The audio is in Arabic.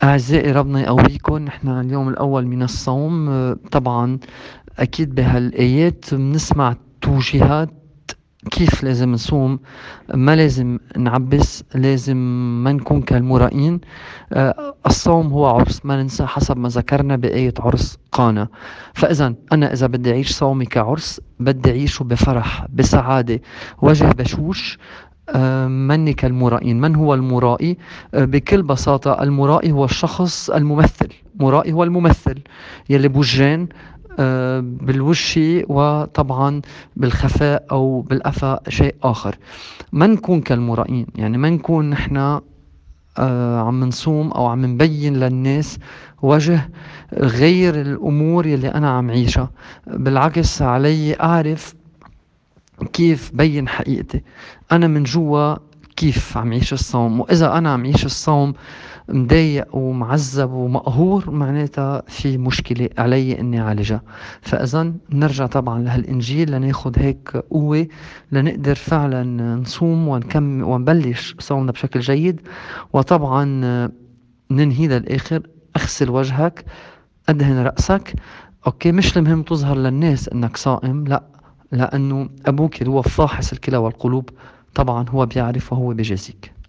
أعزائي ربنا يقويكم. نحن اليوم الأول من الصوم. طبعا أكيد بهالآيات بنسمع توجيهات كيف لازم نصوم. ما لازم نعبس، لازم ما نكون كالمرائين. الصوم هو عرس، ما ننسى حسب ما ذكرنا بآية عرس قانا. فإذا أنا إذا بدي أعيش صومي كعرس بدي أعيشه بفرح بسعادة، وجه بشوش. مني كالمرائين. من هو المرائي؟ بكل بساطة المرائي هو الشخص الممثل. مرائي هو الممثل يلي بوجهين، بالوشي وطبعا بالخفاء أو بالأفاء شيء آخر. ما نكون كالمرائين، يعني ما نكون نحن عم نصوم أو عم نبين للناس وجه غير الأمور يلي أنا عم عيشها. بالعكس علي أعرف كيف بين حقيقتي أنا من جوا، كيف عم يعيش الصوم. وإذا أنا عم يعيش الصوم مضايق ومعذب ومقهور، معناتها في مشكلة علي إني أعالجها. فإذا نرجع طبعا لهالإنجيل لناخد هيك قوة لنقدر فعلا نصوم ونكمل ونبلش صومنا بشكل جيد. وطبعا ننهي للآخر. اغسل وجهك، ادهن رأسك. اوكي، مش المهم تظهر للناس انك صائم، لا، لانه ابوك اللي هو فاحص الكلى والقلوب طبعا هو بيعرف وهو بيجازيك.